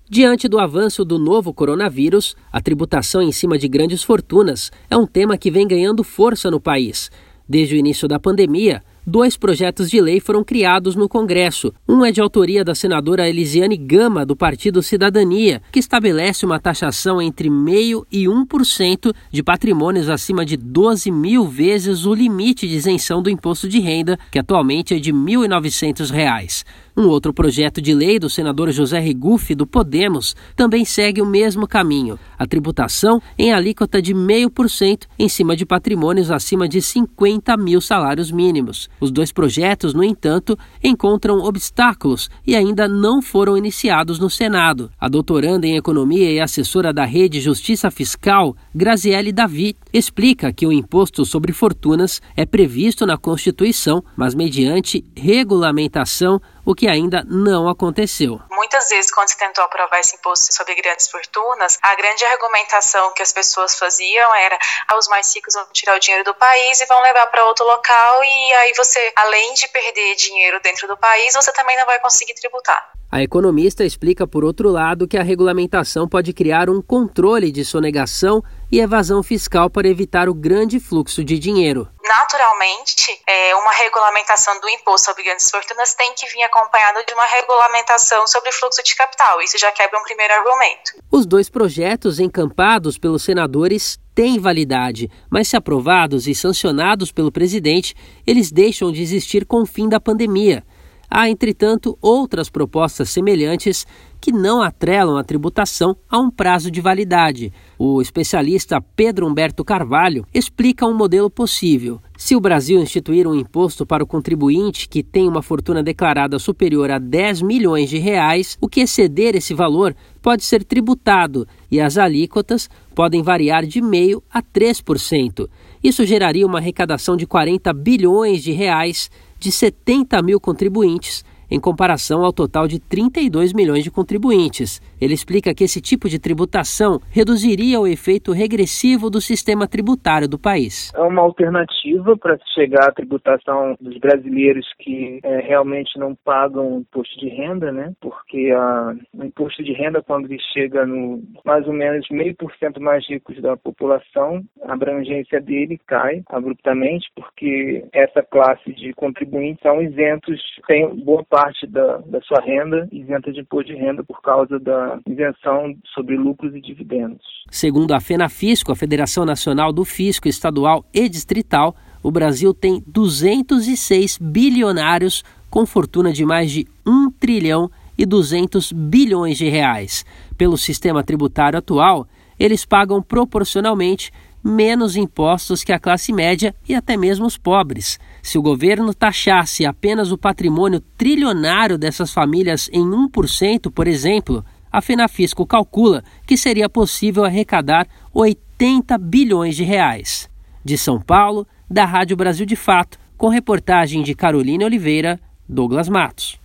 Diante do avanço do novo coronavírus, a tributação em cima de grandes fortunas é um tema que vem ganhando força no país. Desde o início da pandemia, 2 projetos de lei foram criados no Congresso. Um é de autoria da senadora Elisiane Gama, do Partido Cidadania, que estabelece uma taxação entre 0,5% e 1% de patrimônios acima de 12 mil vezes o limite de isenção do imposto de renda, que atualmente é de R$ 1.900. Um outro projeto de lei do senador José Regufe, do Podemos, também segue o mesmo caminho. A tributação em alíquota de 0,5% em cima de patrimônios acima de 50 mil salários mínimos. Os 2 projetos, no entanto, encontram obstáculos e ainda não foram iniciados no Senado. A doutoranda em Economia e assessora da Rede Justiça Fiscal, Graziele Davi, explica que o imposto sobre fortunas é previsto na Constituição, mas mediante regulamentação, o que ainda não aconteceu. Muitas vezes, quando se tentou aprovar esse imposto sobre grandes fortunas, a grande argumentação que as pessoas faziam era: os mais ricos vão tirar o dinheiro do país e vão levar para outro local, e aí você, além de perder dinheiro dentro do país, você também não vai conseguir tributar. A economista explica, por outro lado, que a regulamentação pode criar um controle de sonegação e evasão fiscal para evitar o grande fluxo de dinheiro. Naturalmente, uma regulamentação do imposto sobre grandes fortunas tem que vir acompanhada de uma regulamentação sobre fluxo de capital. Isso já quebra um primeiro argumento. Os 2 projetos encampados pelos senadores têm validade, mas se aprovados e sancionados pelo presidente, eles deixam de existir com o fim da pandemia. Há, entretanto, outras propostas semelhantes que não atrelam a tributação a um prazo de validade. O especialista Pedro Humberto Carvalho explica um modelo possível. Se o Brasil instituir um imposto para o contribuinte que tem uma fortuna declarada superior a 10 milhões de reais, o que exceder esse valor pode ser tributado e as alíquotas podem variar de 0,5% a 3%. Isso geraria uma arrecadação de 40 bilhões de reais de 70 mil contribuintes, em comparação ao total de 32 milhões de contribuintes. Ele explica que esse tipo de tributação reduziria o efeito regressivo do sistema tributário do país. É uma alternativa para chegar à tributação dos brasileiros que realmente não pagam imposto de renda, né? Porque o imposto de renda, quando ele chega no mais ou menos 0,5% mais ricos da população, a abrangência dele cai abruptamente, porque essa classe de contribuintes são isentos, tem boa parte da sua renda isenta de imposto de renda por causa da isenção sobre lucros e dividendos. Segundo a FENAFISCO, a Federação Nacional do Fisco Estadual e Distrital, o Brasil tem 206 bilionários com fortuna de mais de 1 trilhão e 200 bilhões de reais. Pelo sistema tributário atual, eles pagam proporcionalmente menos impostos que a classe média e até mesmo os pobres. Se o governo taxasse apenas o patrimônio trilionário dessas famílias em 1%, por exemplo, a FENAFISCO calcula que seria possível arrecadar 80 bilhões de reais. De São Paulo, da Rádio Brasil de Fato, com reportagem de Carolina Oliveira, Douglas Matos.